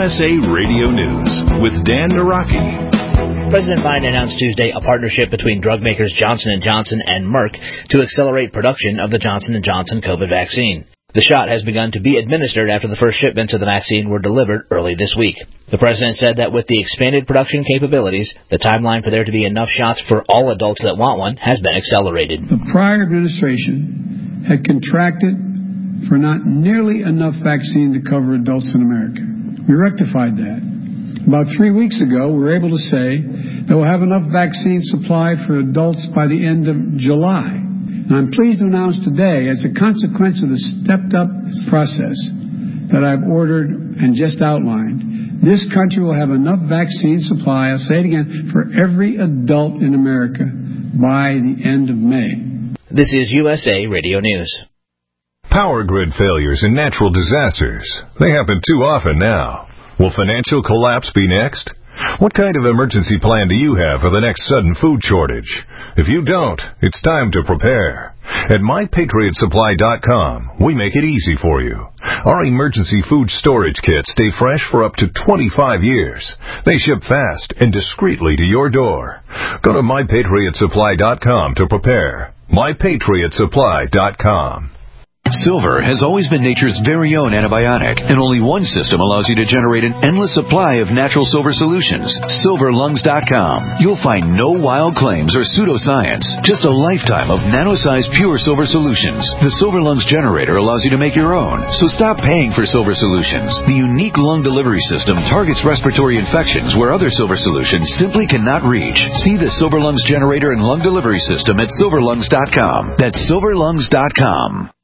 USA Radio News with Dan Naraki. President Biden announced Tuesday a partnership between drug makers Johnson & Johnson and Merck to accelerate production of the Johnson & Johnson COVID vaccine. The shot has begun to be administered after the first shipments of the vaccine were delivered early this week. The president said that with the expanded production capabilities, the timeline for there to be enough shots for all adults that want one has been accelerated. The prior administration had contracted for not nearly enough vaccine to cover adults in America. We rectified that. About 3 weeks ago, we were able to say that we'll have enough vaccine supply for adults by the end of July. And I'm pleased to announce today, as a consequence of the stepped-up process that I've ordered and just outlined, this country will have enough vaccine supply, I'll say it again, for every adult in America by the end of May. This is USA Radio News. Power grid failures and natural disasters. They happen too often now. Will financial collapse be next? What kind of emergency plan do you have for the next sudden food shortage? If you don't, it's time to prepare. At MyPatriotSupply.com, we make it easy for you. Our emergency food storage kits stay fresh for up to 25 years. They ship fast and discreetly to your door. Go to MyPatriotSupply.com to prepare. MyPatriotSupply.com. Silver has always been nature's very own antibiotic, and only one system allows you to generate an endless supply of natural silver solutions. SilverLungs.com. You'll find no wild claims or pseudoscience, just a lifetime of nano-sized pure silver solutions. The Silver Lungs generator allows you to make your own, so stop paying for silver solutions. The unique lung delivery system targets respiratory infections where other silver solutions simply cannot reach. See the Silver Lungs generator and lung delivery system at SilverLungs.com. That's SilverLungs.com.